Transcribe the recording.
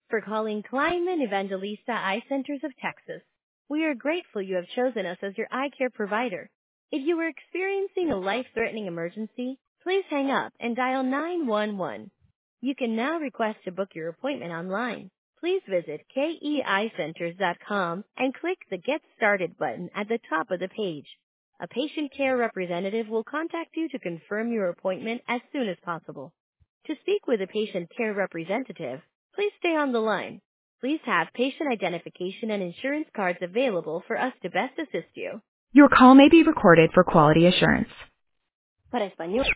for calling Kleinman Evangelista Eye Centers of Texas. We are grateful you have chosen us as your eye care provider. If you are experiencing a life-threatening emergency, please hang up and dial 911. You can now request to book your appointment online. Please visit keicenters.com and click the Get Started button at the top of the page. A patient care representative will contact you to confirm your appointment as soon as possible. To speak with a patient care representative, please stay on the line. Please have patient identification and insurance cards available for us to best assist you. Your call may be recorded for quality assurance. Para español.